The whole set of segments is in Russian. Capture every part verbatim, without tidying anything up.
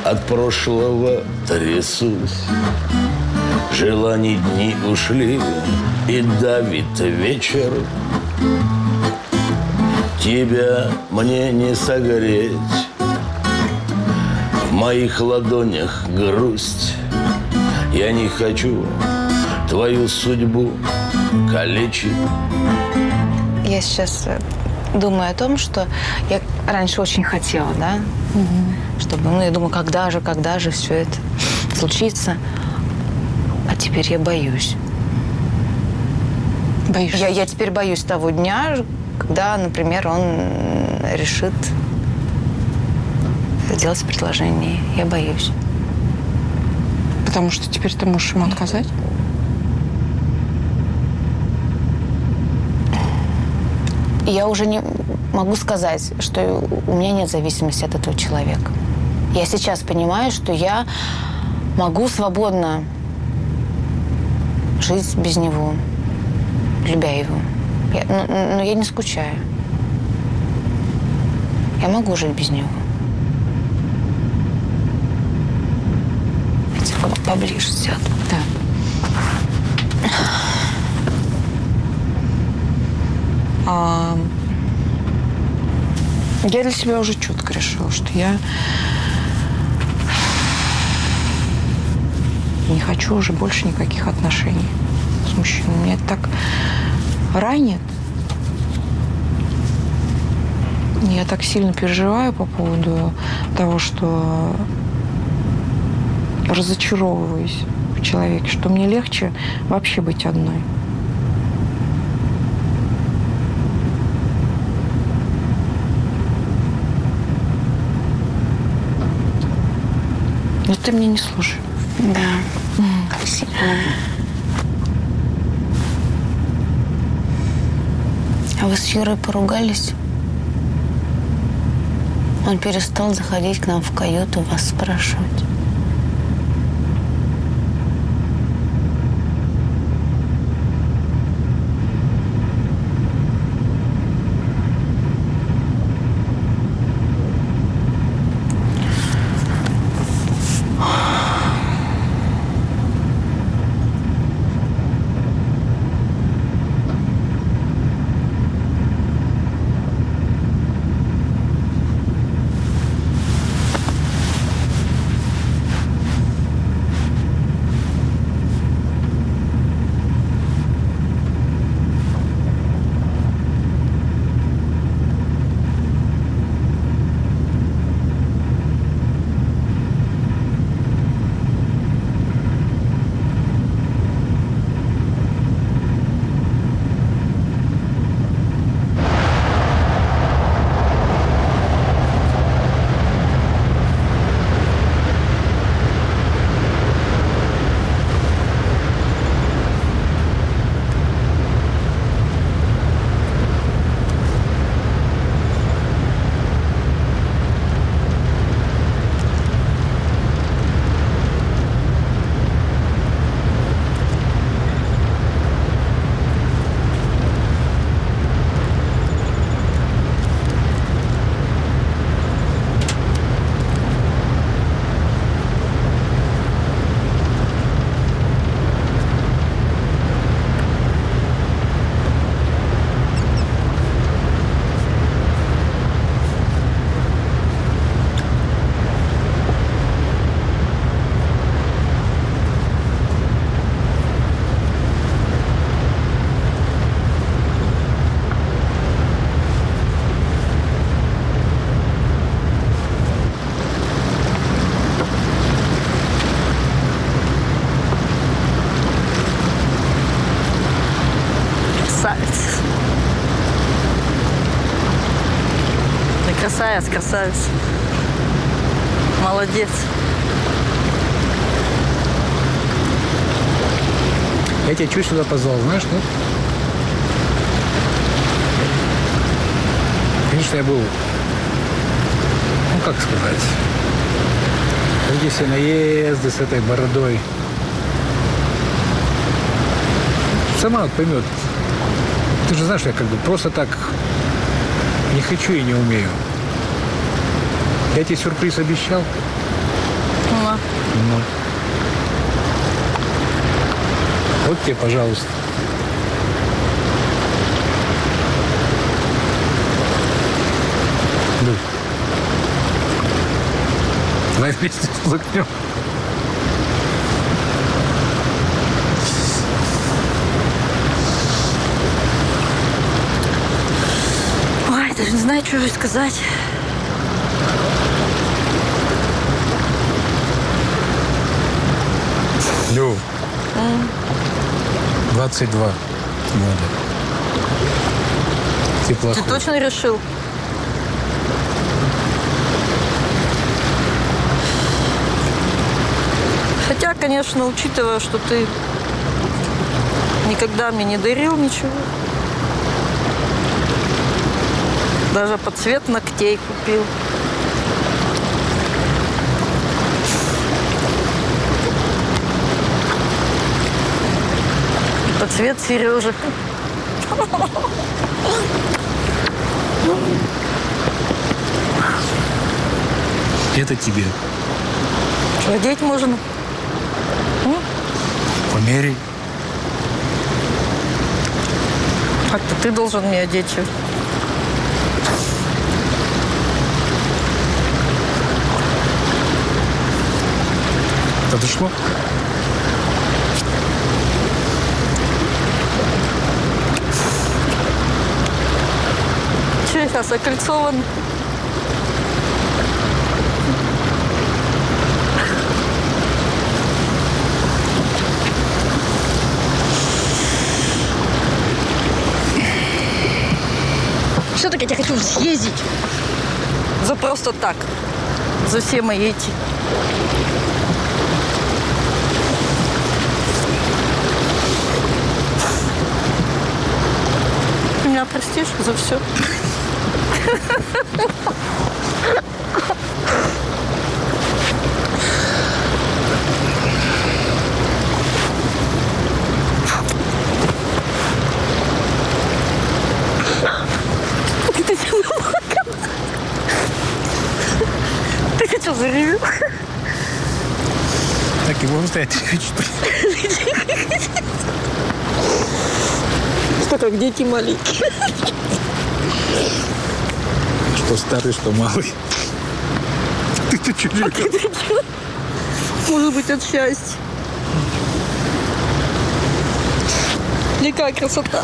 от прошлого трясусь. Желаний дни ушли, и давит вечер. Тебя мне не согреть. В моих ладонях грусть. Я не хочу твою судьбу калечить. Я сейчас думаю о том, что я раньше очень хотела, да? Угу. Чтобы, ну, я думаю, когда же, когда же все это случится. А теперь я боюсь. Боишься? Я, я теперь боюсь того дня, когда, например, он решит сделать предложение. Я боюсь. Потому что теперь ты можешь ему отказать? Я уже не могу сказать, что у меня нет зависимости от этого человека. Я сейчас понимаю, что я могу свободно жить без него, любя его. Я, но, но я не скучаю. Я могу жить без него. Я тебе поближе сяду. Да. А, я для себя уже четко решила, что я не хочу уже больше никаких отношений с мужчиной. Меня это так ранит. Я так сильно переживаю по поводу того, что разочаровываюсь в человеке, что мне легче вообще быть одной. Но ты меня не слушай. Да. Спасибо. А вы с Юрой поругались? Он перестал заходить к нам в каюту вас спрашивать. Красавец, красавец. Молодец. Я тебя чуть сюда позвал, знаешь, нет? Конечно, я был, ну, как сказать, эти все наезды с этой бородой. Сама вот поймет. Ты же знаешь, я как бы просто так не хочу и не умею. Я тебе сюрприз обещал. Ага. Ну. Вот тебе, пожалуйста. Люд. Давай вместе улыбнем. Ой, даже не знаю, что же сказать. Лю. двадцать два года. Теплоход. Ты точно решил? Хотя, конечно, учитывая, что ты никогда мне не дарил ничего. Даже под цвет ногтей купил. И под цвет Сережи. Это тебе. Что, одеть можно? Померяй. Как-то ты должен мне одеть. Подошло? Че, сейчас окольцован? Все-таки я хочу съездить. За просто так. За все мои эти. Меня простишь за все? Ты хотел заревел? Так и можно стоять. Что, как дети маленькие. Что старый, что малый. Ты-то чё? Может быть, от счастья. Какая красота.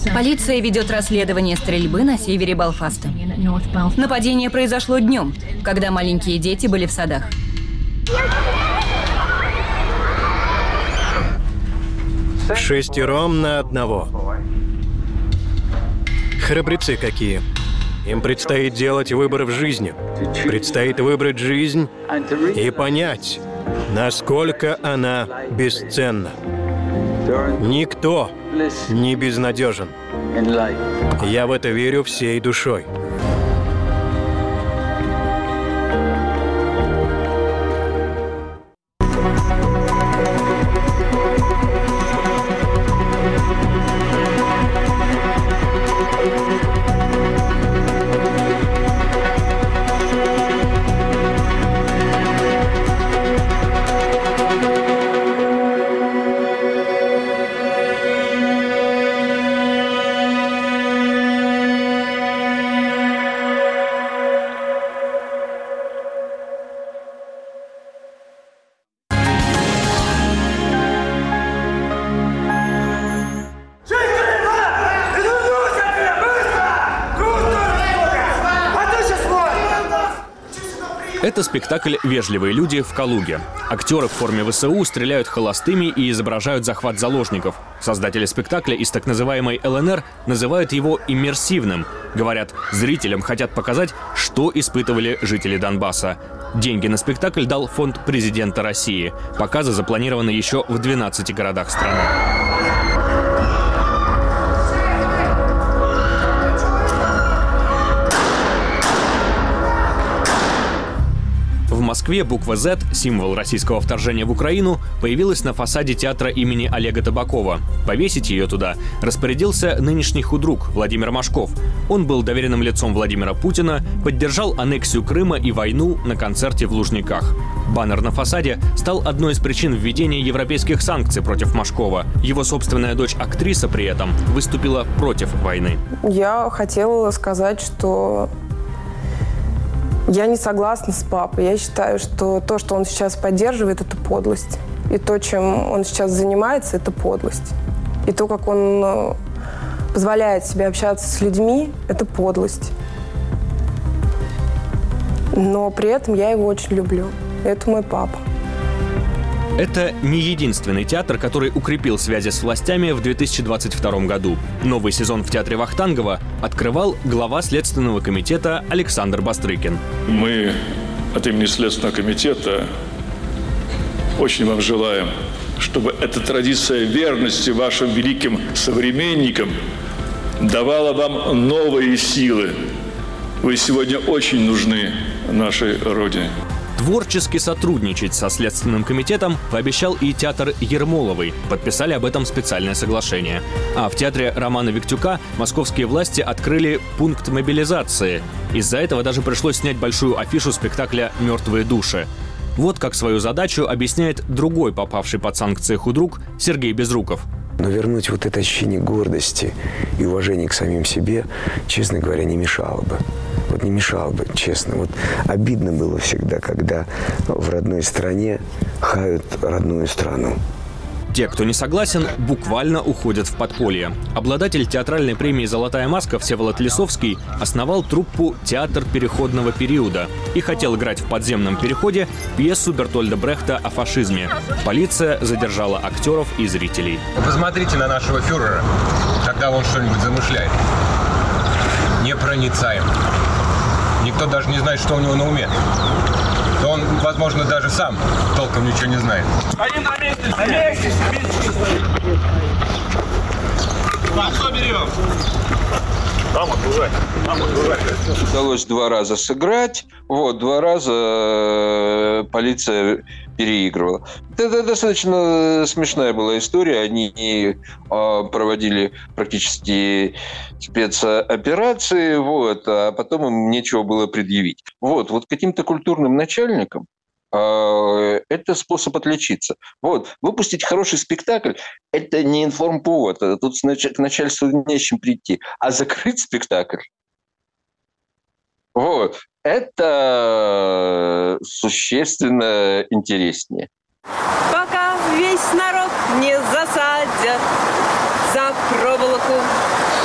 Полиция ведет расследование стрельбы на севере Белфаста. Нападение произошло днем, когда маленькие дети были в садах. Шестером на одного. Храбрецы какие. Им предстоит делать выбор в жизни. Предстоит выбрать жизнь и понять, насколько она бесценна. Никто не безнадежен. Я в это верю всей душой. Это спектакль «Вежливые люди» в Калуге. Актеры в форме ВСУ стреляют холостыми и изображают захват заложников. Создатели спектакля из так называемой ЛНР называют его иммерсивным. Говорят, зрителям хотят показать, что испытывали жители Донбасса. Деньги на спектакль дал фонд президента России. Показы запланированы еще в двенадцати городах страны. В Москве буква «З», символ российского вторжения в Украину, появилась на фасаде театра имени Олега Табакова. Повесить ее туда распорядился нынешний худрук Владимир Машков. Он был доверенным лицом Владимира Путина, поддержал аннексию Крыма и войну на концерте в Лужниках. Баннер на фасаде стал одной из причин введения европейских санкций против Машкова. Его собственная дочь-актриса при этом выступила против войны. Я хотела сказать, что я не согласна с папой. Я считаю, что то, что он сейчас поддерживает, это подлость. И то, чем он сейчас занимается, это подлость. И то, как он позволяет себе общаться с людьми, это подлость. Но при этом я его очень люблю. Это мой папа. Это не единственный театр, который укрепил связи с властями в две тысячи двадцать втором году. Новый сезон в театре Вахтангова открывал глава Следственного комитета Александр Бастрыкин. Мы от имени Следственного комитета очень вам желаем, чтобы эта традиция верности вашим великим современникам давала вам новые силы. Вы сегодня очень нужны нашей Родине. Творчески сотрудничать со Следственным комитетом пообещал и театр Ермоловой. Подписали об этом специальное соглашение. А в театре Романа Виктюка московские власти открыли пункт мобилизации. Из-за этого даже пришлось снять большую афишу спектакля «Мертвые души». Вот как свою задачу объясняет другой попавший под санкции худрук Сергей Безруков. Но вернуть вот это ощущение гордости и уважения к самим себе, честно говоря, не мешало бы. Вот не мешало бы, честно. Вот обидно было всегда, когда в родной стране хают родную страну. Те, кто не согласен, буквально уходят в подполье. Обладатель театральной премии «Золотая маска» Всеволод Лисовский основал труппу «Театр переходного периода» и хотел играть в подземном переходе пьесу Бертольда Брехта о фашизме. Полиция задержала актеров и зрителей. Посмотрите на нашего фюрера, когда он что-нибудь замышляет. Непроницаем. Никто даже не знает, что у него на уме. То он, возможно, даже сам толком ничего не знает. Один на месте! На месте! Что берем? Там отгружать. Там отгружать. Удалось два раза сыграть. Вот, два раза полиция переигрывала. Это достаточно смешная была история. Они проводили практически спецоперации, вот, а потом им нечего было предъявить. Вот, вот каким-то культурным начальникам это способ отличиться. Вот. Выпустить хороший спектакль – это не информповод. Тут к начальству не с чем прийти. А закрыть спектакль – вот. Это существенно интереснее. Пока весь народ не засадят за проволоку,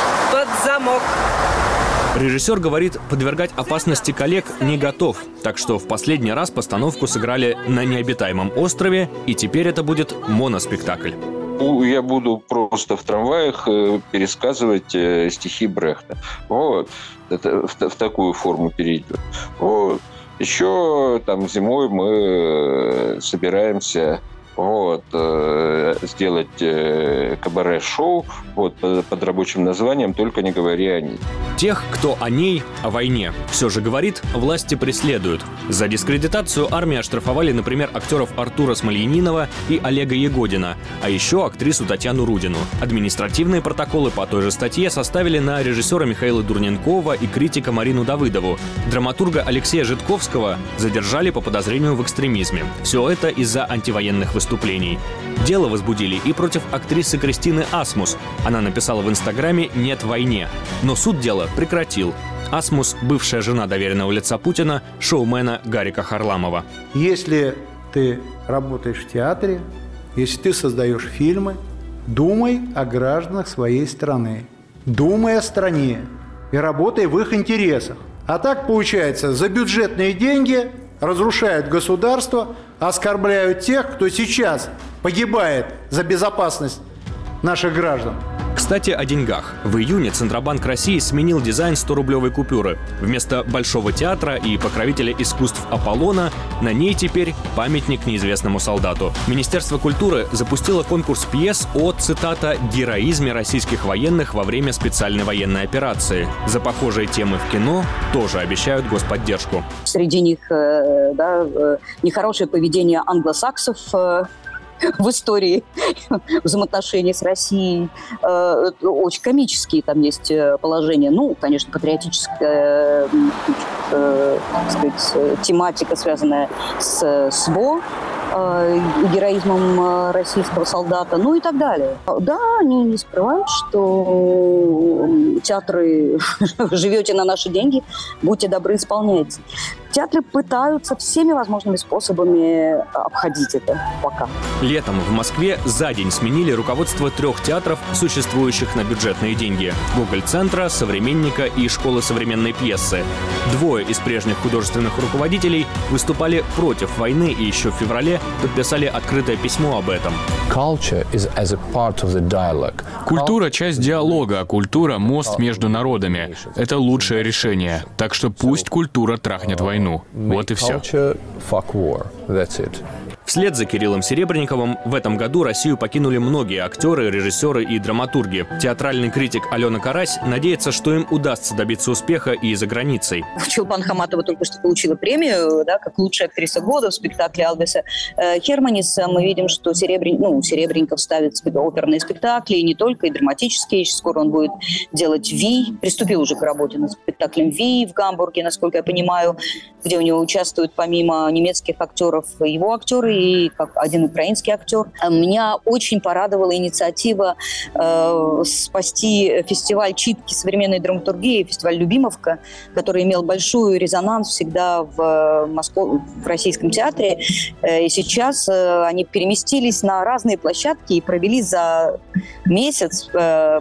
урок. Режиссер говорит, подвергать опасности коллег не готов. Так что в последний раз постановку сыграли на необитаемом острове, и теперь это будет моноспектакль. Я буду просто в трамваях пересказывать стихи Брехта. Вот. Это в, в такую форму перейдет. Вот. Еще там зимой мы собираемся вот, сделать кабаре-шоу вот, под рабочим названием «Только не говори о ней». Тех, кто о ней, о войне, все же говорит, власти преследуют. За дискредитацию армии оштрафовали, например, актеров Артура Смольянинова и Олега Ягодина, а еще актрису Татьяну Рудину. Административные протоколы по той же статье составили на режиссера Михаила Дурненкова и критика Марину Давыдову. Драматурга Алексея Житковского задержали по подозрению в экстремизме. Все это из-за антивоенных выступлений. Дело возбудили и против актрисы Кристины Асмус. Она написала в Инстаграме «Нет войне». Но суд дело прекратил. Асмус – бывшая жена доверенного лица Путина, шоумена Гарика Харламова. Если ты работаешь в театре, если ты создаешь фильмы, думай о гражданах своей страны. Думай о стране и работай в их интересах. А так получается, за бюджетные деньги разрушают государство, оскорбляют тех, кто сейчас погибает за безопасность наших граждан. Кстати, о деньгах. В июне Центробанк России сменил дизайн сто-рублевой купюры. Вместо Большого театра и покровителя искусств Аполлона на ней теперь памятник неизвестному солдату. Министерство культуры запустило конкурс пьес о, цитата, «героизме российских военных во время специальной военной операции». За похожие темы в кино тоже обещают господдержку. Среди них да, нехорошее поведение англосаксов в истории взаимоотношений с Россией. Очень комические там есть положения. Ну, конечно, патриотическая э, так сказать, тематика, связанная с СВО, э, героизмом российского солдата, ну и так далее. Да, они не скрывают, что театры живете на наши деньги, будьте добры, исполняйте. Театры пытаются всеми возможными способами обходить это пока. Летом в Москве за день сменили руководство трех театров, существующих на бюджетные деньги – Гоголь-центра, Современника и Школы современной пьесы. Двое из прежних художественных руководителей выступали против войны и еще в феврале подписали открытое письмо об этом. Культура – часть диалога, а культура – мост между народами. Это лучшее решение. Так что пусть культура трахнет войну. Вот и все. Вслед за Кириллом Серебренниковым в этом году Россию покинули многие актеры, режиссеры и драматурги. Театральный критик Алена Карась надеется, что им удастся добиться успеха и за границей. Чулпан Хаматова только что получила премию, да, как лучшая актриса года в спектакле Албеса Херманиса. Мы видим, что Серебрен... ну, Серебренников ставит оперные спектакли, и не только, и драматические. Скоро он будет делать «Ви». Приступил уже к работе над спектаклем «Ви» в Гамбурге, насколько я понимаю, где у него участвуют помимо немецких актеров его актеры и как один украинский актер. Меня очень порадовала инициатива э, спасти фестиваль читки современной драматургии, фестиваль «Любимовка», который имел большой резонанс всегда в, Москве, в Российском театре. Э, и сейчас э, они переместились на разные площадки и провели за месяц э,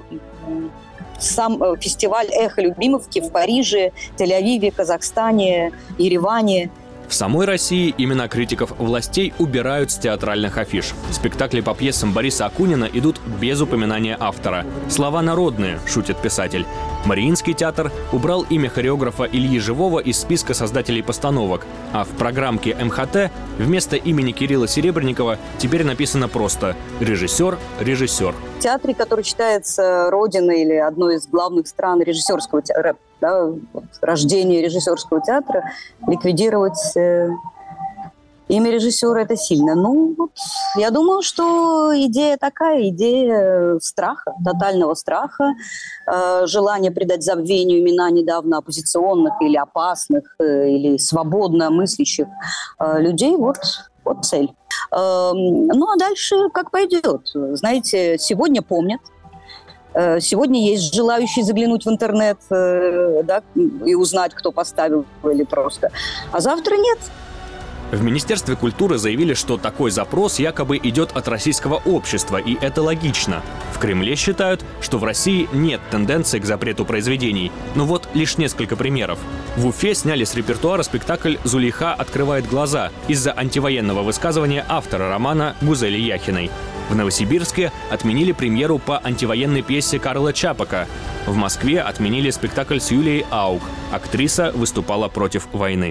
сам фестиваль «Эхо Любимовки» в Париже, Тель-Авиве, Казахстане, Ереване. В самой России имена критиков властей убирают с театральных афиш. Спектакли по пьесам Бориса Акунина идут без упоминания автора. «Слова народные», шутит писатель. Мариинский театр убрал имя хореографа Ильи Живого из списка создателей постановок, а в программке эм ха тэ вместо имени Кирилла Серебренникова теперь написано просто «Режиссер, режиссер». В театре, который считается родиной или одной из главных стран режиссерского театра, да, рождение режиссерского театра, ликвидировать э, имя режиссера – это сильно. Ну, вот, я думаю, что идея такая, идея страха, тотального страха, э, желание придать забвению имена недавно оппозиционных или опасных, э, или свободно мыслящих э, людей. Вот, вот цель. Э, ну, а дальше как пойдет. Знаете, сегодня помнят. Сегодня есть желающие заглянуть в интернет, да, и узнать, кто поставил или просто. А завтра нет. В Министерстве культуры заявили, что такой запрос якобы идет от российского общества, и это логично. В Кремле считают, что в России нет тенденции к запрету произведений. Но вот лишь несколько примеров. В Уфе сняли с репертуара спектакль «Зулейха открывает глаза» из-за антивоенного высказывания автора романа Гузели Яхиной. В Новосибирске отменили премьеру по антивоенной пьесе Карла Чапака. В Москве отменили спектакль с Юлией Аук. Актриса выступала против войны.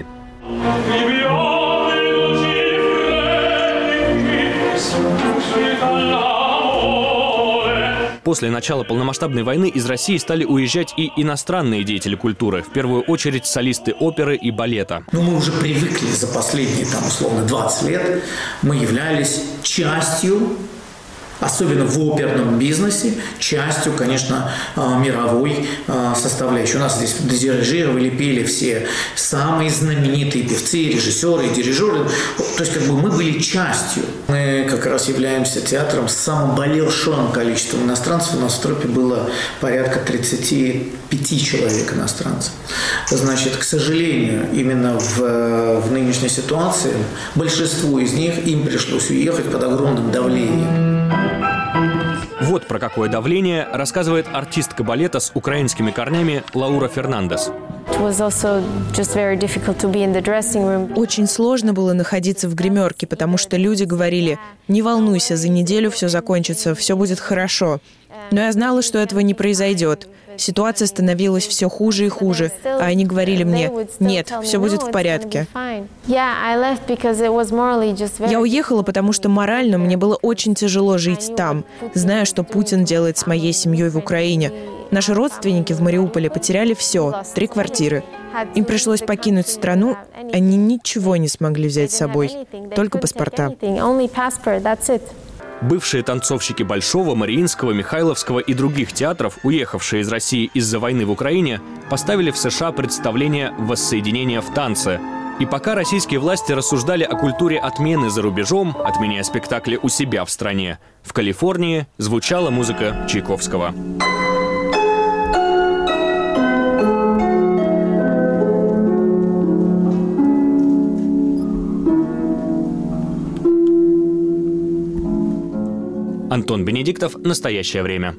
После начала полномасштабной войны из России стали уезжать и иностранные деятели культуры, в первую очередь солисты оперы и балета. Но мы уже привыкли за последние, там, условно, двадцать лет, мы являлись частью, особенно в оперном бизнесе, частью, конечно, мировой составляющей. У нас здесь дирижировали, пели все самые знаменитые певцы, режиссеры, и дирижеры. То есть, как бы мы были частью. Мы как раз являемся театром с самым большим количеством иностранцев. У нас в труппе было порядка тридцати пяти человек иностранцев. Значит, к сожалению, именно в, в нынешней ситуации большинству из них им пришлось уехать под огромным давлением. Вот про какое давление рассказывает артистка балета с украинскими корнями Лаура Фернандес. Очень сложно было находиться в гримерке, потому что люди говорили: «Не волнуйся, за неделю все закончится, все будет хорошо». Но я знала, что этого не произойдет. Ситуация становилась все хуже и хуже, а они говорили мне: «Нет, все будет в порядке». Я уехала, потому что морально мне было очень тяжело жить там, зная, что Путин делает с моей семьей в Украине. Наши родственники в Мариуполе потеряли все, три квартиры. Им пришлось покинуть страну, они ничего не смогли взять с собой, только паспорта. Бывшие танцовщики Большого, Мариинского, Михайловского и других театров, уехавшие из России из-за войны в Украине, поставили в США представление «Воссоединение в танце». И пока российские власти рассуждали о культуре отмены за рубежом, отменяя спектакли у себя в стране, в Калифорнии звучала музыка Чайковского. Антон Бенедиктов. Настоящее время.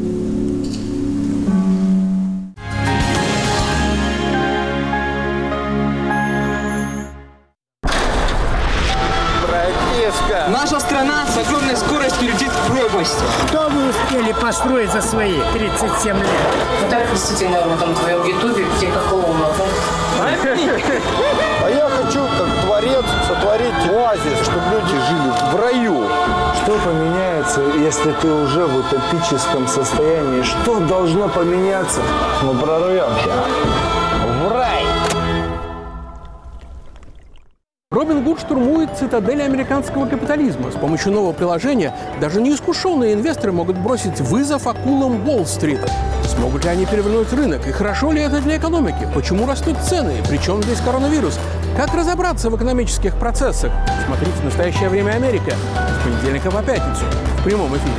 Братишка! Наша страна с огромной скоростью летит в пропасть. Что вы успели построить за свои тридцать семь лет? Ну так действительно, в этом твоем ютубе, где как клоуна, да? А я хочу, как творец, сотворить оазис, чтобы люди жили в раю. Что поменяется, если ты уже в утопическом состоянии? Что должно поменяться? Мы прорвемся в рай. Робин Гуд штурмует цитадель американского капитализма. С помощью нового приложения даже неискушенные инвесторы могут бросить вызов акулам Уолл-стрит. Смогут ли они перевернуть рынок? И хорошо ли это для экономики? Почему растут цены? Причем здесь коронавирус? Как разобраться в экономических процессах? Смотрите «Настоящее время Америка» с понедельника по пятницу в прямом эфире.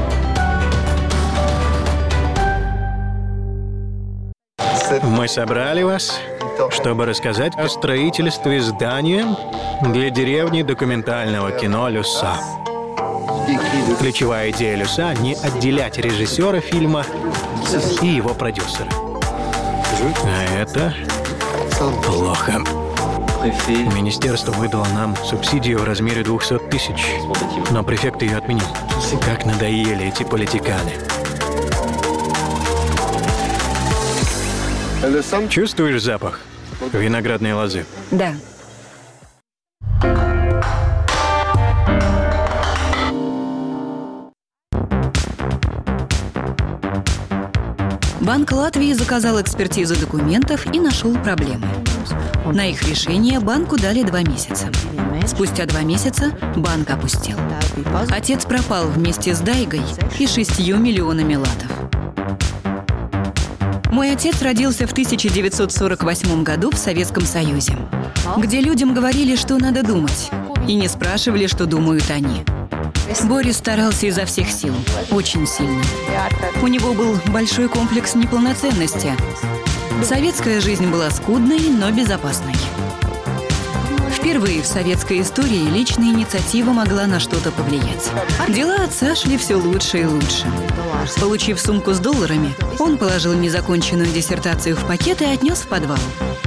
Мы собрали вас, чтобы рассказать о строительстве здания для деревни документального кино «Люса». Ключевая идея «Люса» — не отделять режиссера фильма и его продюсера. А это плохо. Министерство выдало нам субсидию в размере двухсот тысяч, но префект ее отменил. Как надоели эти политиканы. Чувствуешь запах виноградной лозы? Да. Банк Латвии заказал экспертизу документов и нашел проблемы. На их решение банку дали два месяца. Спустя два месяца банк опустел. Отец пропал вместе с Дайгой и шестью миллионами латов. Мой отец родился в тысяча девятьсот сорок восьмом году в Советском Союзе, где людям говорили, что надо думать, и не спрашивали, что думают они. Борис старался изо всех сил, очень сильно. У него был большой комплекс неполноценности. Советская жизнь была скудной, но безопасной. В Впервые в советской истории личная инициатива могла на что-то повлиять. Дела отца шли все лучше и лучше. Получив сумку с долларами, он положил незаконченную диссертацию в пакет и отнес в подвал.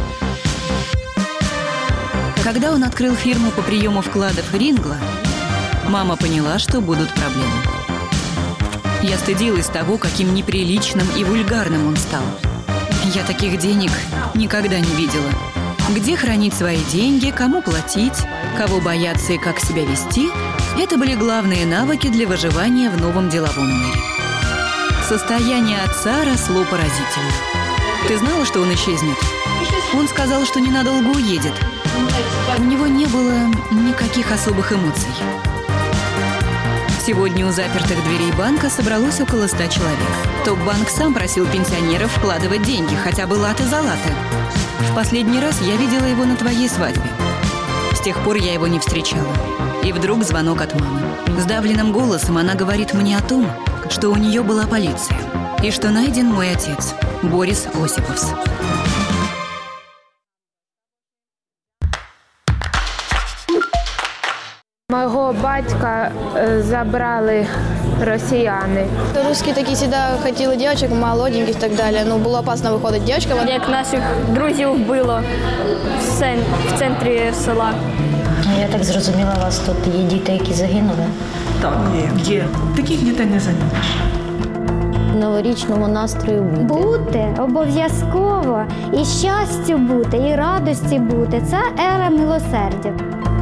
Когда он открыл фирму по приему вкладов «Рингла», мама поняла, что будут проблемы. Я стыдилась того, каким неприличным и вульгарным он стал. Я таких денег никогда не видела. Где хранить свои деньги, кому платить, кого бояться и как себя вести – это были главные навыки для выживания в новом деловом мире. Состояние отца росло поразительно. Ты знала, что он исчезнет? Он сказал, что ненадолго уедет. У него не было никаких особых эмоций. Сегодня у запертых дверей банка собралось около ста человек. Топ-банк сам просил пенсионеров вкладывать деньги, хотя бы латы за латы. В последний раз я видела его на твоей свадьбе. С тех пор я его не встречала. И вдруг звонок от мамы. Сдавленным голосом она говорит мне о том, что у нее была полиция, и что найден мой отец, Борис Осиповс. Моего батька забрали росіяни. Русские такие всегда хотели девочек молоденьких и так далее. Но было опасно выходить девочкам. Як наших друзів вбило в, цен... в центрі села. Я так зрозуміла, у вас тут є діти, які загинули? Так, є. Є. Таких дітей не заміниш. В новорічному настрою бути. Бути, обов'язково. І щастю бути, і радості бути. Це ера милосердя.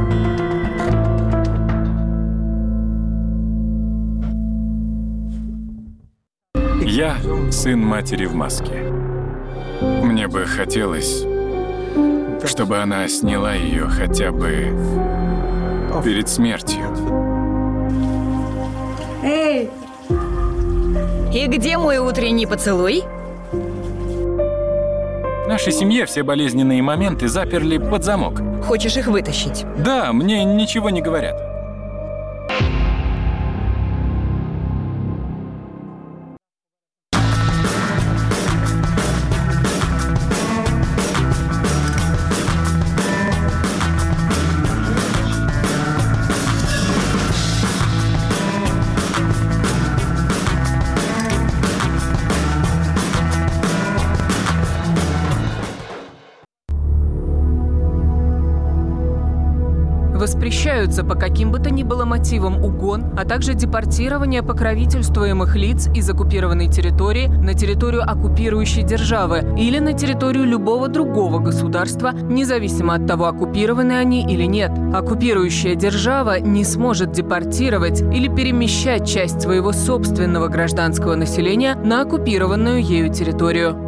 Я сын матери в маске. Мне бы хотелось, чтобы она сняла ее хотя бы перед смертью. Эй! И где мой утренний поцелуй? В нашей семье все болезненные моменты заперли под замок. Хочешь их вытащить? Да, мне ничего не говорят. Воспрещаются по каким бы то ни было мотивам угон, а также депортирование покровительствуемых лиц из оккупированной территории на территорию оккупирующей державы или на территорию любого другого государства, независимо от того, оккупированы они или нет. Оккупирующая держава не сможет депортировать или перемещать часть своего собственного гражданского населения на оккупированную ею территорию.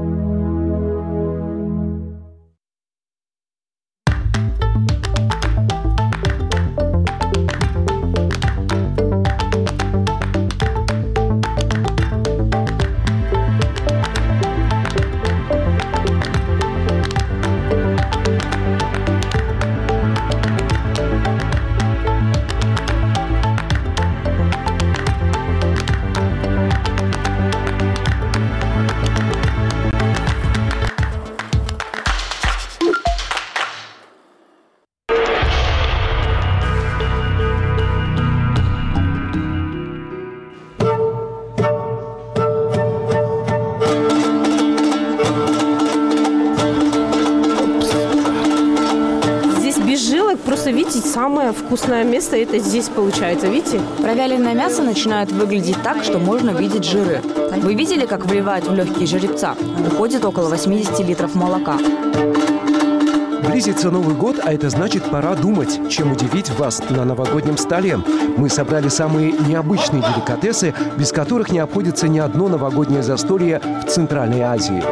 Просто видите, самое вкусное место это здесь получается, видите? Провяленное мясо начинает выглядеть так, что можно видеть жиры. Вы видели, как вливают в легкие жеребца? Уходит около восемьдесят литров молока. Близится Новый год, а это значит, пора думать, чем удивить вас на новогоднем столе. Мы собрали самые необычные деликатесы, без которых не обходится ни одно новогоднее застолье в Центральной Азии.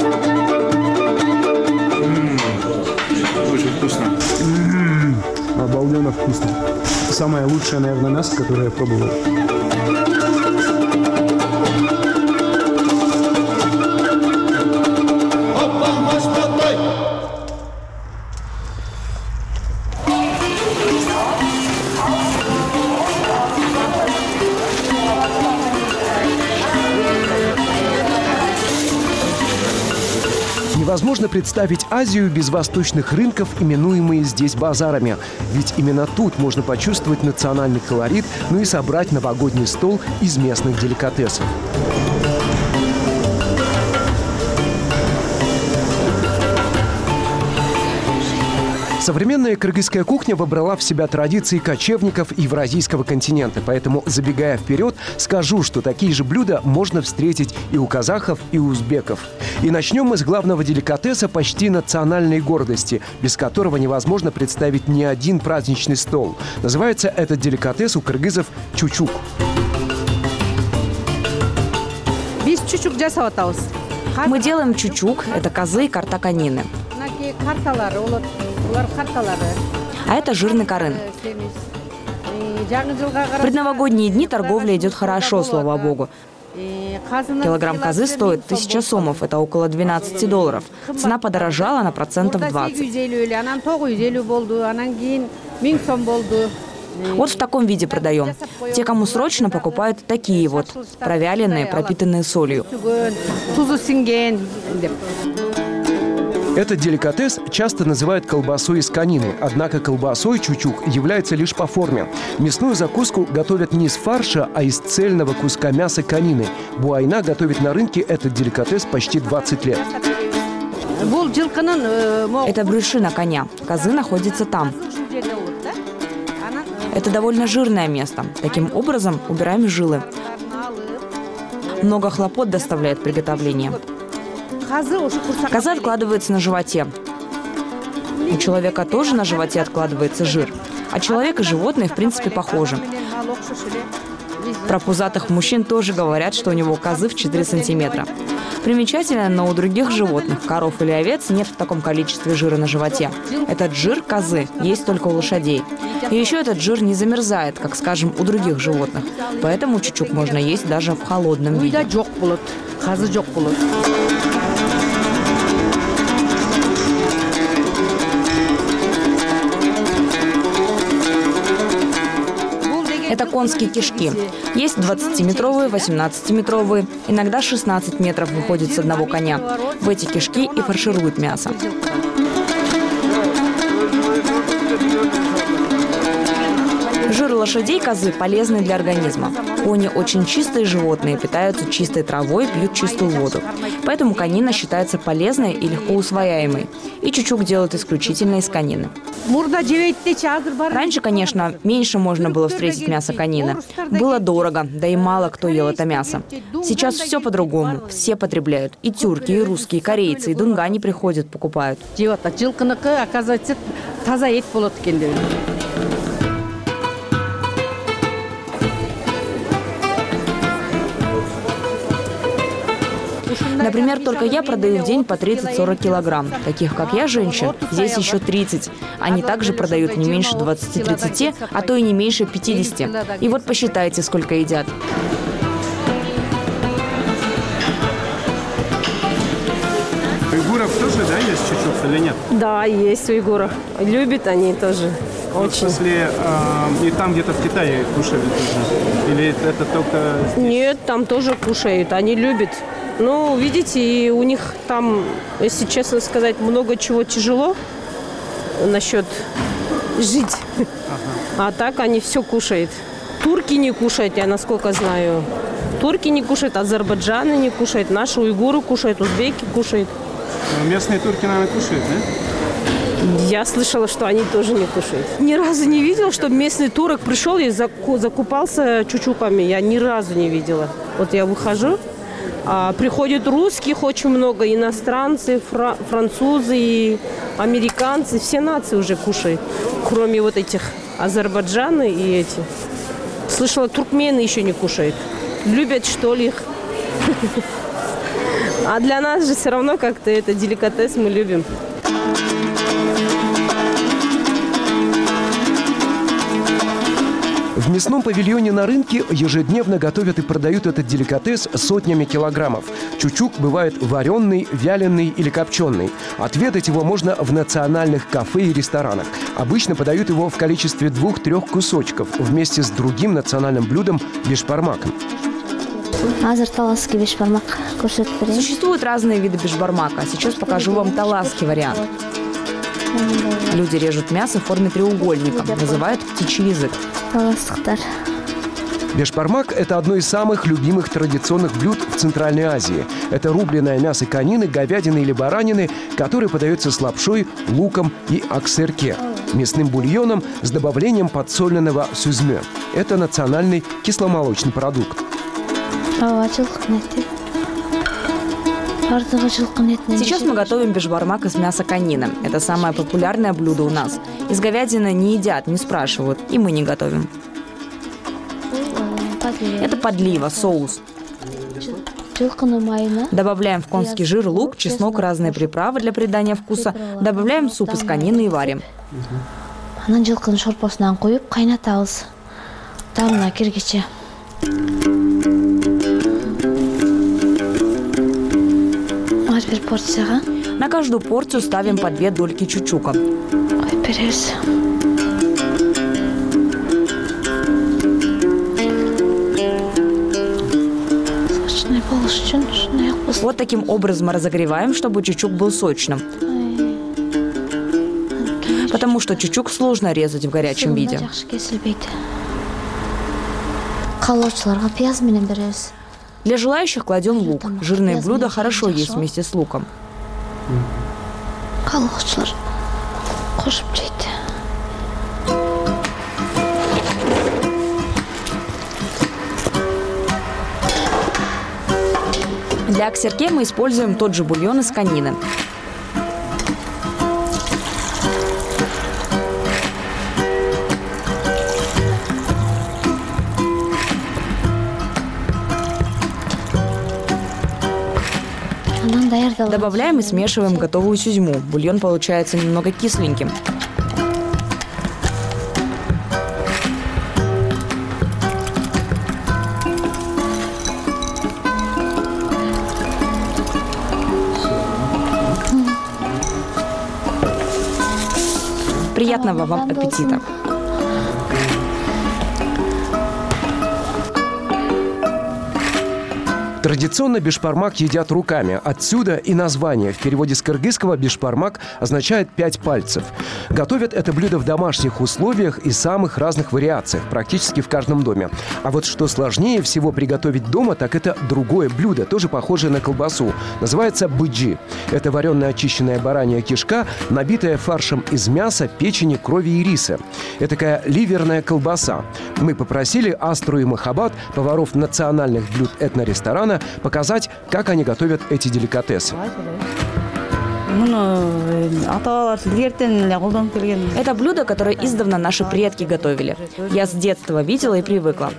Очень вкусно. Обалденно вкусно. Самое лучшее, наверное, мясо, которое я пробовал. Невозможно представить Азию без восточных рынков, именуемые здесь базарами. Ведь именно тут можно почувствовать национальный колорит, ну и собрать новогодний стол из местных деликатесов. Современная кыргызская кухня вобрала в себя традиции кочевников Евразийского континента, поэтому, забегая вперед, скажу, что такие же блюда можно встретить и у казахов, и у узбеков. И начнем мы с главного деликатеса почти национальной гордости, без которого невозможно представить ни один праздничный стол. Называется этот деликатес у кыргызов чучук. Мы делаем чучук – это козы и карта конины. А это жирный карын. В предновогодние дни торговля идет хорошо, слава богу. Килограмм козы стоит тысяча сомов, это около двенадцати долларов. Цена подорожала на процентов двадцать. Вот в таком виде продаем. Те, кому срочно, покупают такие вот, провяленные, пропитанные солью. Этот деликатес часто называют колбасой из конины, однако колбасой чучук является лишь по форме. Мясную закуску готовят не из фарша, а из цельного куска мяса конины. Буайна готовит на рынке этот деликатес почти двадцать лет. Это брюшина коня. Козы находятся там. Это довольно жирное место. Таким образом убираем жилы. Много хлопот доставляет приготовление. Коза откладывается на животе. У человека тоже на животе откладывается жир. А человек и животные, в принципе, похожи. Про пузатых мужчин тоже говорят, что у него козы в четыре сантиметра. Примечательно, но у других животных, коров или овец, нет в таком количестве жира на животе. Этот жир козы есть только у лошадей. И еще этот жир не замерзает, как, скажем, у других животных. Поэтому чучук можно есть даже в холодном виде. Это конские кишки. Есть двадцатиметровые, восемнадцатиметровые, иногда шестнадцать метров выходит с одного коня. В эти кишки и фаршируют мясо. Жир лошадей козы полезный для организма. Кони очень чистые животные, питаются чистой травой, пьют чистую воду. Поэтому конина считается полезной и легко усвояемой. И чучук делают исключительно из конины. Раньше, конечно, меньше можно было встретить мясо конины. Было дорого, да и мало кто ел это мясо. Сейчас все по-другому. Все потребляют. И тюрки, и русские, и корейцы, и дунгане приходят, покупают. Например, только я продаю в день по тридцать-сорок килограмм. Таких, как я, женщин, здесь еще тридцать. Они также продают не меньше двадцати-тридцати, а то и не меньше пятидесяти. И вот посчитайте, сколько едят. У уйгуров тоже, да, есть чучук или нет? Да, есть у уйгуров. Любят они тоже. Очень. В смысле, э, и там где-то в Китае кушают тоже? Или это только здесь? Нет, там тоже кушают. Они любят. Ну, видите, и у них там, если честно сказать, много чего тяжело насчет жить. Ага. А так они все кушают. Турки не кушают, я насколько знаю. Турки не кушают, азербайджаны не кушают, наши уйгуры кушают, узбеки кушают. Но местные турки, наверное, кушают, да? Я слышала, что они тоже не кушают. Ни разу не видела, чтобы местный турок пришел и закупался чучуками. Я ни разу не видела. Вот я выхожу, а приходят русских очень много, иностранцы, фра- французы, и американцы. Все нации уже кушают, кроме вот этих Азербайджана и эти. Слышала, туркмены еще не кушают. Любят, что ли, их. А для нас же все равно как-то это деликатес мы любим. В мясном павильоне на рынке ежедневно готовят и продают этот деликатес сотнями килограммов. Чучук бывает вареный, вяленый или копченый. Отведать его можно в национальных кафе и ресторанах. Обычно подают его в количестве двух-трех кусочков вместе с другим национальным блюдом – бешпармаком. Существуют разные виды бешбармака. Сейчас покажу вам таласский вариант. Люди режут мясо в форме треугольника. Называют птичий язык. Бешбармак – это одно из самых любимых традиционных блюд в Центральной Азии. Это рубленое мясо конины, говядины или баранины, которое подается с лапшой, луком и аксерке – мясным бульоном с добавлением подсоленного сюзме. Это национальный кисломолочный продукт. Сейчас мы готовим бешбармак из мяса конины. Это самое популярное блюдо у нас. Из говядины не едят, не спрашивают, и мы не готовим. Это подлива, соус. Добавляем в конский жир лук, чеснок, разные приправы для придания вкуса. Добавляем суп из конины и варим. На каждую порцию ставим по две дольки чучука. Вот таким образом мы разогреваем, чтобы чучук был сочным. Потому что чучук сложно резать в горячем виде. Для желающих кладем лук. Жирные блюда хорошо есть вместе с луком. Для аксерке мы используем тот же бульон из конины. Добавляем и смешиваем готовую сюзьму. Бульон получается немного кисленьким. Приятного вам аппетита! Традиционно бешбармак едят руками. Отсюда и название. В переводе с кыргызского бешбармак означает «пять пальцев». Готовят это блюдо в домашних условиях и самых разных вариациях, практически в каждом доме. А вот что сложнее всего приготовить дома, так это другое блюдо, тоже похожее на колбасу. Называется быджи. Это вареная очищенная баранья кишка, набитая фаршем из мяса, печени, крови и риса. Это такая ливерная колбаса. Мы попросили Астру и Махаббат, поваров национальных блюд этноресторана, показать, как они готовят эти деликатесы. Это блюдо, которое издавна наши предки готовили. Я с детства видела и привыкла.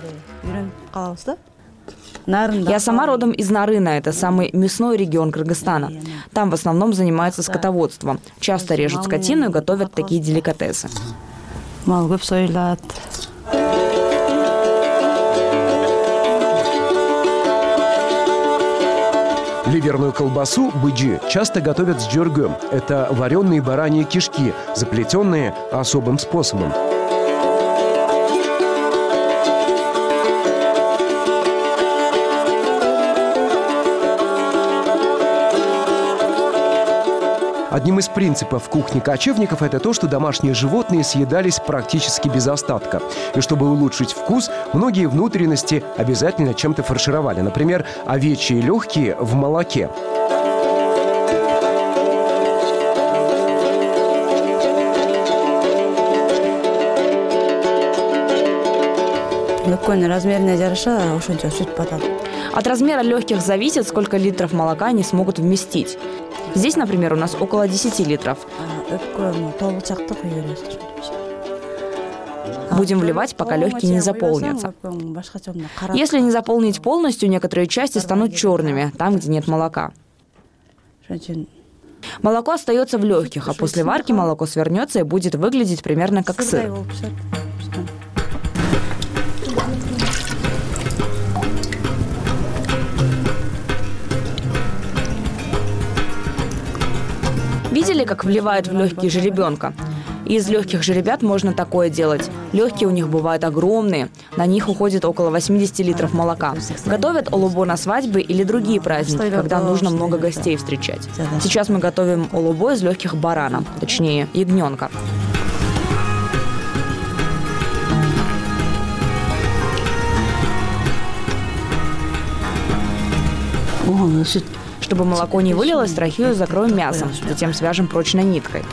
Я сама родом из Нарына, это самый мясной регион Кыргызстана. Там в основном занимаются скотоводством. Часто режут скотину и готовят такие деликатесы. Ливерную колбасу, быджи, часто готовят с джоргы. Это вареные бараньи кишки, заплетенные особым способом. Одним из принципов кухни кочевников это то, что домашние животные съедались практически без остатка. И чтобы улучшить вкус, многие внутренности обязательно чем-то фаршировали. Например, овечьи легкие в молоке. От размера легких зависит, сколько литров молока они смогут вместить. Здесь, например, у нас около десяти литров. Будем вливать, пока легкие не заполнятся. Если не заполнить полностью, некоторые части станут черными, там, где нет молока. Молоко остается в легких, а после варки молоко свернется и будет выглядеть примерно как сыр. Видели, как вливают в легкие жеребенка? И из легких же ребят можно такое делать. Легкие у них бывают огромные. На них уходит около восемьдесят литров молока. Готовят олобо на свадьбы или другие праздники, когда нужно много гостей встречать. Сейчас мы готовим олобо из легких барана, точнее, ягненка. Чтобы молоко не вылилось, трахею закроем мясом, затем свяжем прочной ниткой.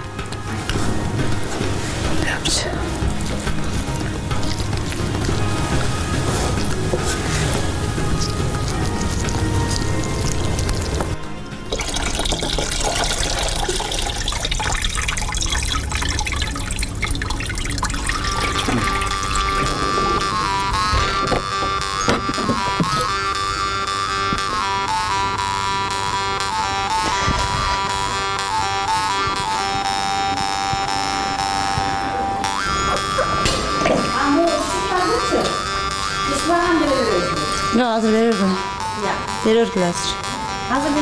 No, hazır veriyorum. Veriyor biraz. Hazır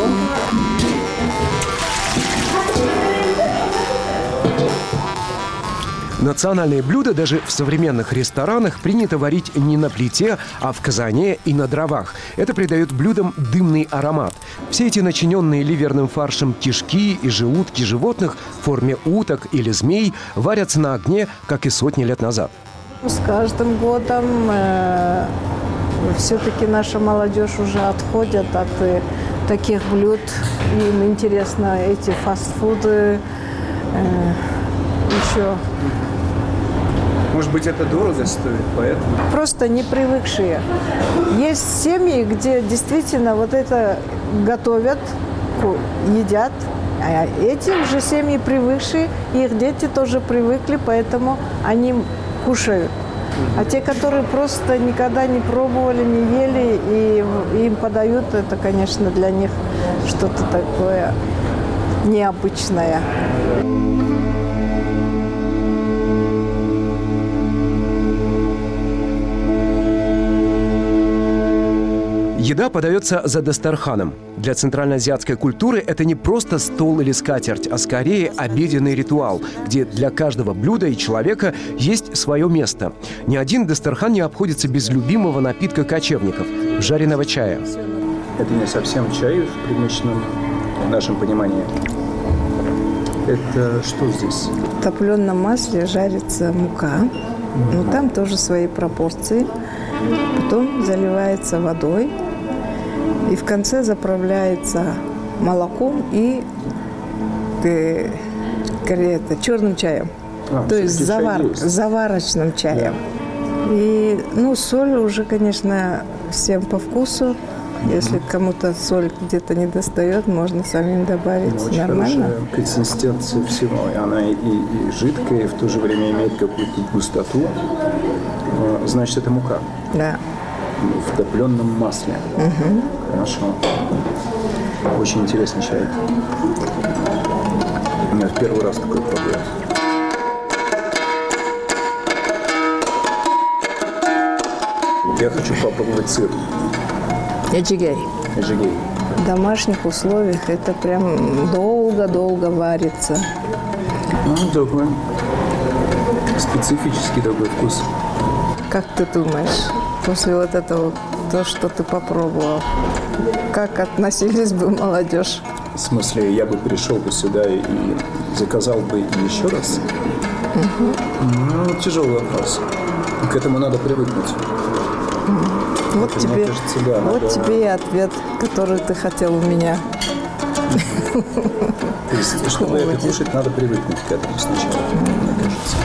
Национальные блюда даже в современных ресторанах принято варить не на плите, а в казане и на дровах. Это придает блюдам дымный аромат. Все эти начиненные ливерным фаршем кишки и желудки животных в форме уток или змей варятся на огне, как и сотни лет назад. С каждым годом э, все-таки наша молодежь уже отходит от э, таких блюд. Им интересно эти фастфуды э, еще. Может быть, это дорого стоит, поэтому? Просто не привыкшие. Есть семьи, где действительно вот это готовят, едят. А эти уже семьи привыкшие, их дети тоже привыкли, поэтому они кушают. А те, которые просто никогда не пробовали, не ели, и им подают, это, конечно, для них что-то такое необычное. Еда подается за дастарханом. Для центральноазиатской культуры это не просто стол или скатерть, а скорее обеденный ритуал, где для каждого блюда и человека есть свое место. Ни один дастархан не обходится без любимого напитка кочевников – жареного чая. Это не совсем чай в привычном нашем понимании. Это что здесь? В топленом масле жарится мука, но там тоже свои пропорции. Потом заливается водой. И в конце заправляется молоком и, и это, черным чаем. А, то есть завар, есть. заварочным чаем. Да. И, ну, соль уже, конечно, всем по вкусу. Mm-hmm. Если кому-то соль где-то не достает, можно самим добавить. Очень нормально. Хорошая консистенция всего. Она и, и жидкая, и в то же время имеет какую-то густоту. Значит, это мука. Да. В топленом масле. Угу. Хорошо. Очень интересный чай. Я в первый раз такой пробую. Я хочу попробовать сыр. Эджигей. Эджигей. В домашних условиях это прям долго-долго варится. Ну, такой специфический такой вкус. Как ты думаешь, после вот этого, то, что ты попробовал, как относились бы молодежь? В смысле, я бы пришел бы сюда и заказал бы еще раз? Угу. Ну, тяжелый вопрос. К этому надо привыкнуть. Угу. Вот, это, тебе, кажется, да, вот надо... тебе и ответ, который ты хотел у меня. То есть, чтобы это кушать, надо привыкнуть к этому сначала, мне кажется.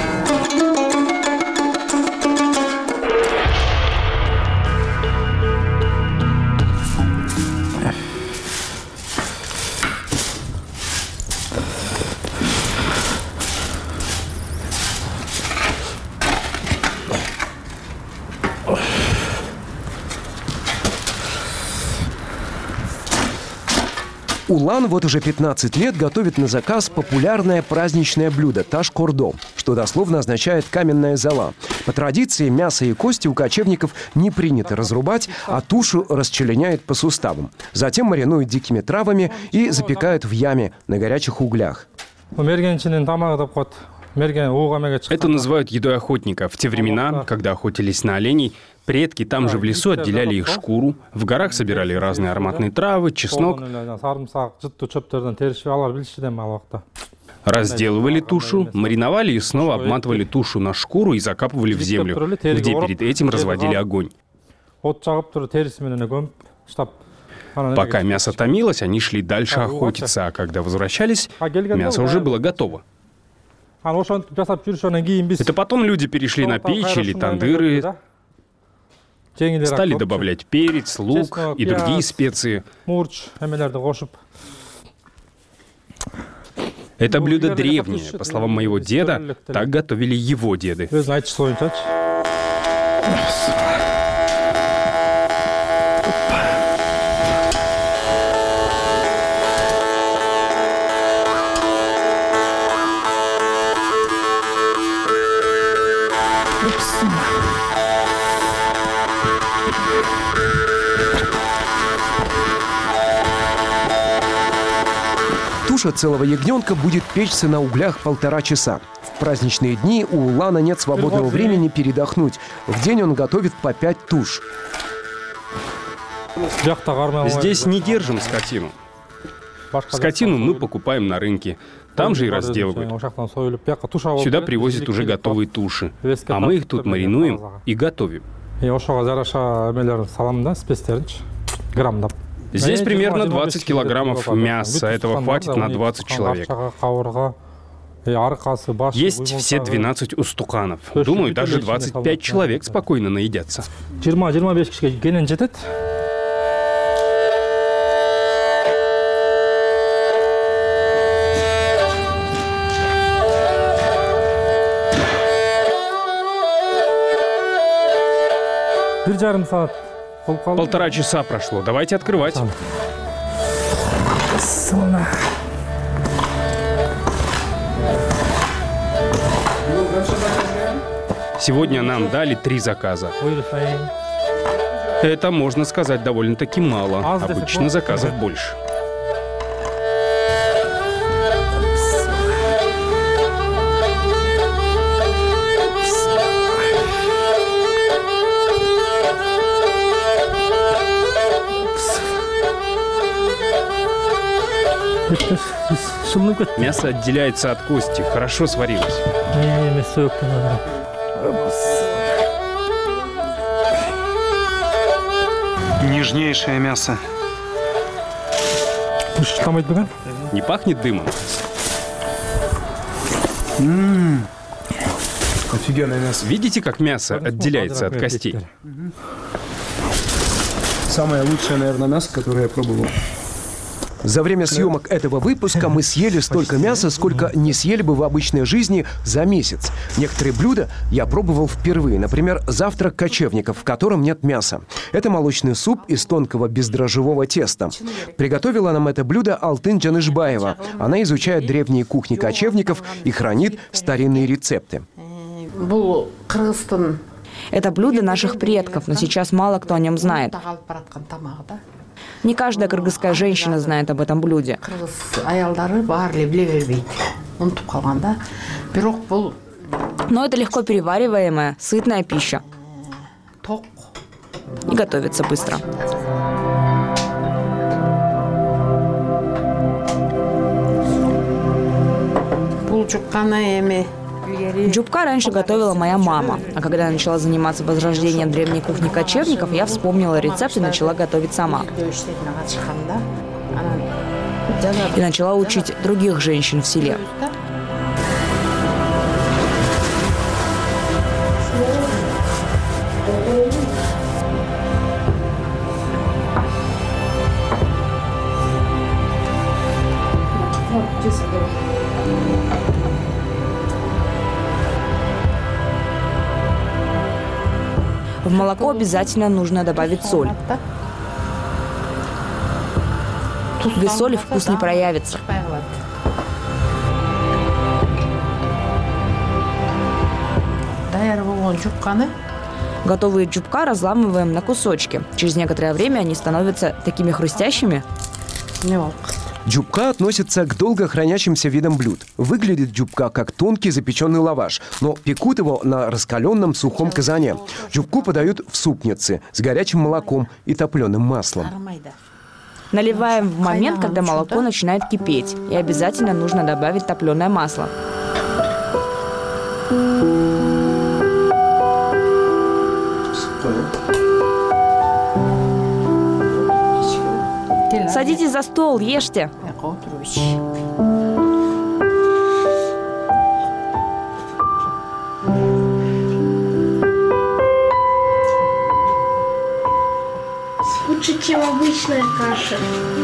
Улан вот уже пятнадцать лет готовит на заказ популярное праздничное блюдо таш-кордо, что дословно означает «каменная зола». По традиции мясо и кости у кочевников не принято разрубать, а тушу расчленяют по суставам. Затем маринуют дикими травами и запекают в яме на горячих углях. Это называют едой охотника. В те времена, когда охотились на оленей, предки там же в лесу отделяли их шкуру, в горах собирали разные ароматные травы, чеснок, разделывали тушу, мариновали и снова обматывали тушу на шкуру и закапывали в землю, где перед этим разводили огонь. Пока мясо томилось, они шли дальше охотиться, а когда возвращались, мясо уже было готово. Это потом люди перешли на печи или тандыры, стали добавлять перец, лук и другие специи. Это блюдо древнее. По словам моего деда, так готовили его деды. Туша целого ягненка будет печься на углях полтора часа. В праздничные дни у Улана нет свободного времени передохнуть. В день он готовит по пять туш. Здесь не держим скотину. Скотину мы покупаем на рынке. Там же и разделывают. Сюда привозят уже готовые туши. А мы их тут маринуем и готовим. Здесь примерно двадцать килограммов мяса. Этого хватит на двадцать человек. Есть все двенадцать устуканов. Думаю, даже двадцать пять человек спокойно наедятся. Полтора часа прошло. Давайте открывать. Сегодня нам дали три заказа. Это, можно сказать, довольно-таки мало. Обычно заказов больше. Мясо отделяется от кости, хорошо сварилось. Нежнейшее мясо. Не пахнет дымом? М-м-м. Офигенное мясо. Видите, как мясо отделяется от костей? Самое лучшее, наверное, мясо, которое я пробовал. За время съемок этого выпуска мы съели столько мяса, сколько не съели бы в обычной жизни за месяц. Некоторые блюда я пробовал впервые. Например, завтрак кочевников, в котором нет мяса. Это молочный суп из тонкого бездрожжевого теста. Приготовила нам это блюдо Алтын Джанышбаева. Она изучает древние кухни кочевников и хранит старинные рецепты. Это блюдо наших предков, но сейчас мало кто о нем знает. Не каждая кыргызская женщина знает об этом блюде. Но это легко перевариваемая, сытная пища. И готовится быстро. Джубка раньше готовила моя мама, а когда я начала заниматься возрождением древней кухни кочевников, я вспомнила рецепт и начала готовить сама. И начала учить других женщин в селе. В молоко обязательно нужно добавить соль. Без соли вкус не проявится. Готовые джубка разламываем на кусочки. Через некоторое время они становятся такими хрустящими. Джубка относится к долго хранящимся видам блюд. Выглядит джубка как тонкий запеченный лаваш, но пекут его на раскаленном сухом казане. Джубку подают в супнице с горячим молоком и топленым маслом. Наливаем в момент, когда молоко начинает кипеть. И обязательно нужно добавить топленое масло. Садитесь за стол, ешьте. Лучше, чем обычная каша.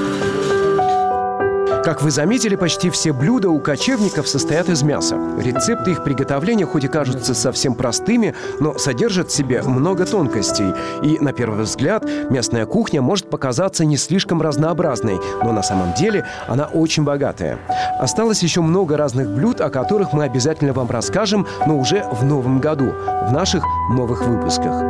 Как вы заметили, почти все блюда у кочевников состоят из мяса. Рецепты их приготовления хоть и кажутся совсем простыми, но содержат в себе много тонкостей. И, на первый взгляд, местная кухня может показаться не слишком разнообразной, но на самом деле она очень богатая. Осталось еще много разных блюд, о которых мы обязательно вам расскажем, но уже в новом году, в наших новых выпусках.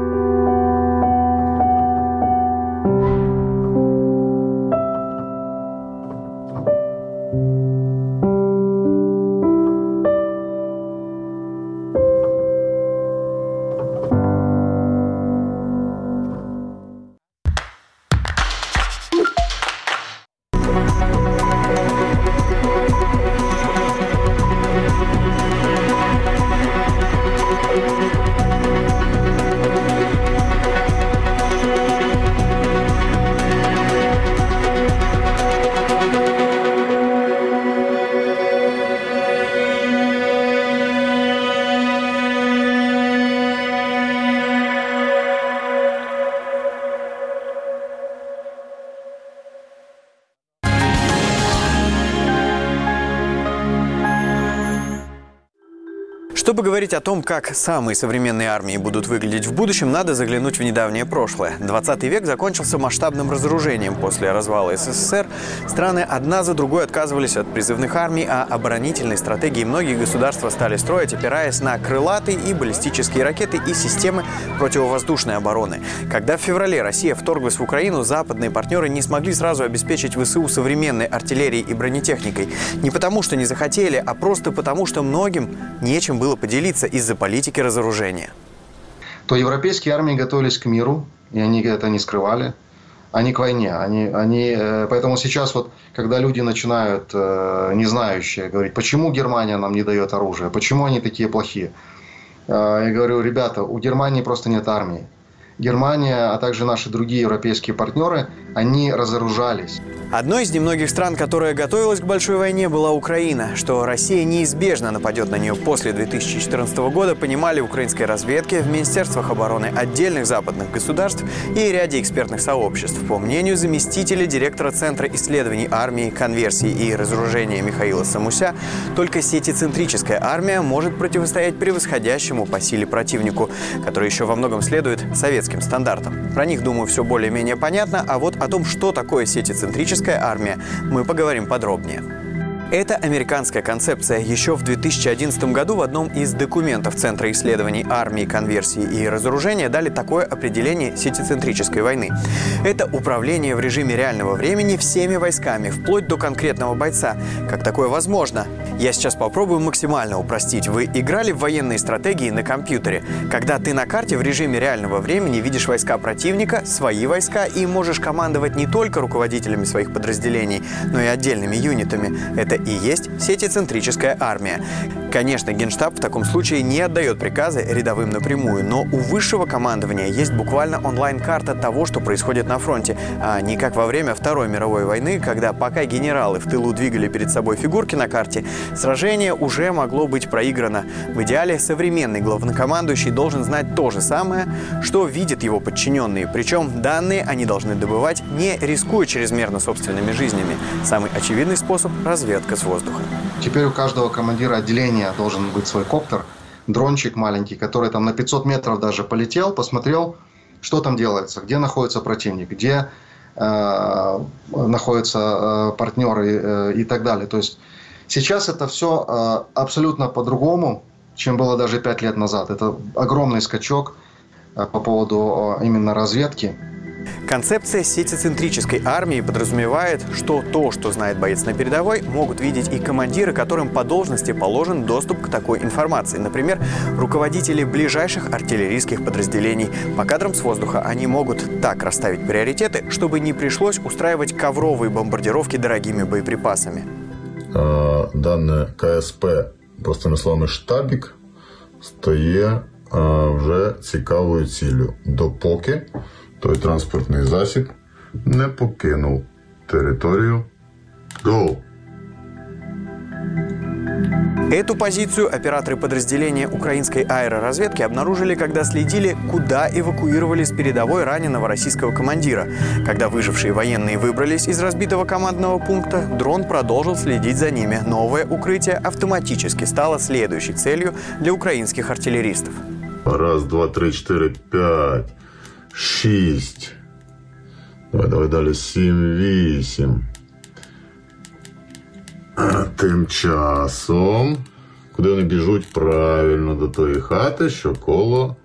Чтобы говорить о том, как самые современные армии будут выглядеть в будущем, надо заглянуть в недавнее прошлое. двадцатый век закончился масштабным разоружением. После развала СССР страны одна за другой отказывались от призывных армий, а оборонительные стратегии многие государства стали строить, опираясь на крылатые и баллистические ракеты и системы противовоздушной обороны. Когда в феврале Россия вторглась в Украину, западные партнеры не смогли сразу обеспечить ВСУ современной артиллерией и бронетехникой. Не потому, что не захотели, а просто потому, что многим нечем было поделиться из-за политики разоружения. То европейские армии готовились к миру, и они это не скрывали, а не к войне. Они, они, поэтому сейчас, вот, когда люди начинают, не знающие, говорить, почему Германия нам не дает оружие, почему они такие плохие, я говорю, ребята, у Германии просто нет армии. Германия, а также наши другие европейские партнеры, они разоружались. Одной из немногих стран, которая готовилась к большой войне, была Украина. Что Россия неизбежно нападет на нее после две тысячи четырнадцатого года, понимали в украинской разведке, в министерствах обороны отдельных западных государств и ряде экспертных сообществ. По мнению заместителя директора Центра исследований армии, конверсии и разоружения Михаила Самуся, только сетицентрическая армия может противостоять превосходящему по силе противнику, который еще во многом следует советским стандартам. Про них, думаю, все более-менее понятно, а вот о том, что такое сетицентрическая армия, мы поговорим подробнее. Это американская концепция. Еще в две тысячи одиннадцатом году в одном из документов Центра исследований армии, конверсии и разоружения дали такое определение сетицентрической войны. Это управление в режиме реального времени всеми войсками, вплоть до конкретного бойца. Как такое возможно? Я сейчас попробую максимально упростить. Вы играли в военные стратегии на компьютере, когда ты на карте в режиме реального времени видишь войска противника, свои войска и можешь командовать не только руководителями своих подразделений, но и отдельными юнитами. Это и есть сетицентрическая армия. Конечно, Генштаб в таком случае не отдает приказы рядовым напрямую, но у высшего командования есть буквально онлайн-карта того, что происходит на фронте, а не как во время Второй мировой войны, когда пока генералы в тылу двигали перед собой фигурки на карте, сражение уже могло быть проиграно. В идеале современный главнокомандующий должен знать то же самое, что видят его подчиненные. Причем данные они должны добывать, не рискуя чрезмерно собственными жизнями. Самый очевидный способ – разведка с воздуха. Теперь у каждого командира отделения должен быть свой коптер, дрончик маленький, который там на пятьсот метров даже полетел, посмотрел, что там делается, где находится противник, где э, находятся э, партнеры э, и так далее. То есть сейчас это все э, абсолютно по-другому, чем было даже пять лет назад. Это огромный скачок э, по поводу э, именно разведки. Концепция сетицентрической армии подразумевает, что то, что знает боец на передовой, могут видеть и командиры, которым по должности положен доступ к такой информации. Например, руководители ближайших артиллерийских подразделений. По кадрам с воздуха они могут так расставить приоритеты, чтобы не пришлось устраивать ковровые бомбардировки дорогими боєприпасами. Дане КСП, простими словами штабік, стає вже цікавою ціллю, допоки той транспортний засіб не покинув територію. Go! Эту позицию операторы подразделения украинской аэроразведки обнаружили, когда следили, куда эвакуировали с передовой раненого российского командира. Когда выжившие военные выбрались из разбитого командного пункта, дрон продолжил следить за ними. Новое укрытие автоматически стало следующей целью для украинских артиллеристов. Раз, два, три, чотири, п'ять, шість. Давай, давай далі. Сім, вісім. А тим часом, куди вони біжуть? Правильно, до тої хати, що коло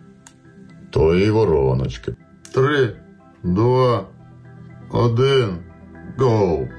тої вороночки. Три, два, один, гоу!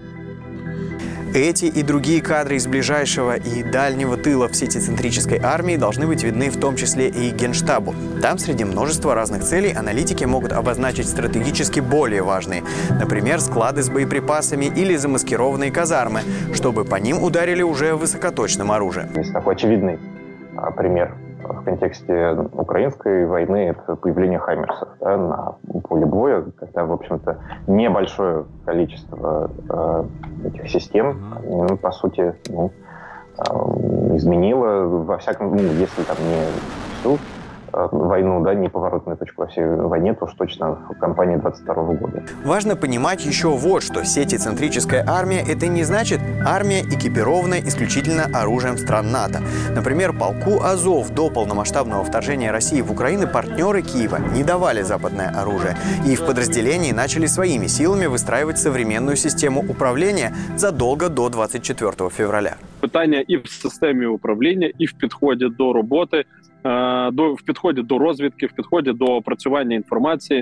Эти и другие кадры из ближайшего и дальнего тыла в сетицентрической армии должны быть видны в том числе и Генштабу. Там среди множества разных целей аналитики могут обозначить стратегически более важные. Например, склады с боеприпасами или замаскированные казармы, чтобы по ним ударили уже высокоточным оружием. Есть такой очевидный а, пример в контексте украинской войны, это появление «Хаймерсов», да, на поле боя, когда, в общем-то, небольшое количество э, этих систем, ну, по сути, ну, э, изменило, во всяком, ну, если там не всю э, войну, да, не поворотную точку во всей войне, то уж точно в кампании двадцать второго года. Важно понимать еще вот что. Сетицентрическая армия – это не значит армия, экипированная исключительно оружием стран НАТО. Например, полку «Азов» до полномасштабного вторжения России в Украину партнеры Киева не давали западное оружие. И в подразделении начали своими силами выстраивать современную систему управления задолго до двадцать четвёртого февраля. Питання і в системі управління, і в підході до роботи, до, в підході до розвідки, в підході до опрацювання інформації,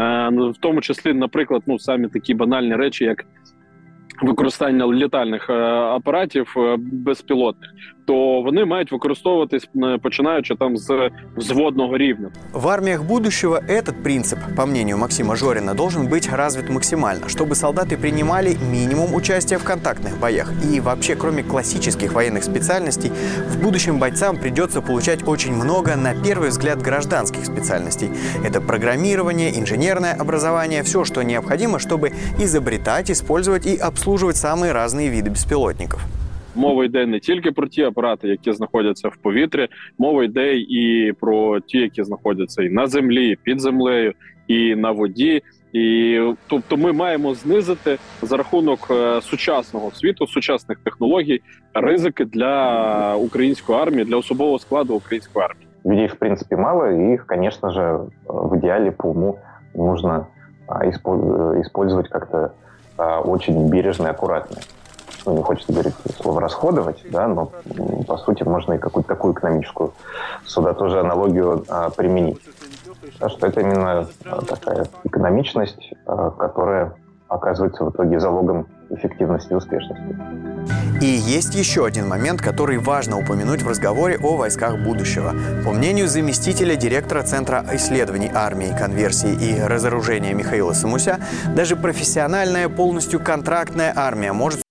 в тому числі, наприклад, ну, самі такі банальні речі, як використання літальних апаратів безпілотних, то вони мають використовуватись, починаючи там з взводного рівня. В армиях будущего этот принцип, по мнению Максима Жорина, должен быть развит максимально, чтобы солдаты принимали минимум участия в контактных боях. И вообще, кроме классических военных специальностей, в будущем бойцам придется получать очень много, на первый взгляд, гражданских специальностей. Это программирование, инженерное образование, все, что необходимо, чтобы изобретать, использовать и обслуживать самые разные виды беспилотников. Мова йде не тільки про ті апарати, які знаходяться в повітрі, мова йде і про ті, які знаходяться і на землі, і під землею, і на воді. І, тобто ми маємо знизити за рахунок е, сучасного світу, сучасних технологій, ризики для української армії, для особового складу української армії. Людей, в принципе, мало, и их, конечно же, в идеале по уму нужно использовать как-то очень бережно и аккуратно. Ну, не хочется говорить слово «расходовать», да, но, по сути, можно и какую-то такую экономическую сюда тоже аналогию а, применить. Так что это именно а, такая экономичность, а, которая оказывается в итоге залогом эффективности и успешности. И есть еще один момент, который важно упомянуть в разговоре о войсках будущего. По мнению заместителя директора Центра исследований армии, конверсии и разоружения Михаила Самуся, даже профессиональная, полностью контрактная армия может